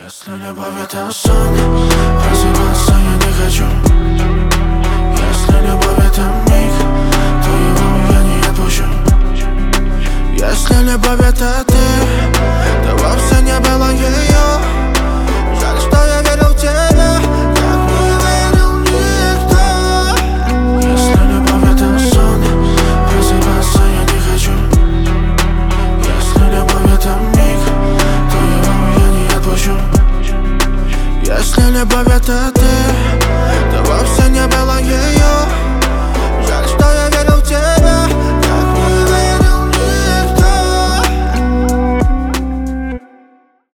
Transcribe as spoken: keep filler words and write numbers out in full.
Если любовь это сон, просыпаться я не хочу. Если любовь это миг, то его я не отпущу. Если любовь это ты, то вовсе не было ее. Жаль, что я верил в тебя, как не верил никто. Если любовь это сон, просыпаться я не хочу. Если любовь это миг, то его я не отпущу. Если любовь это ты, то вовсе не было ее.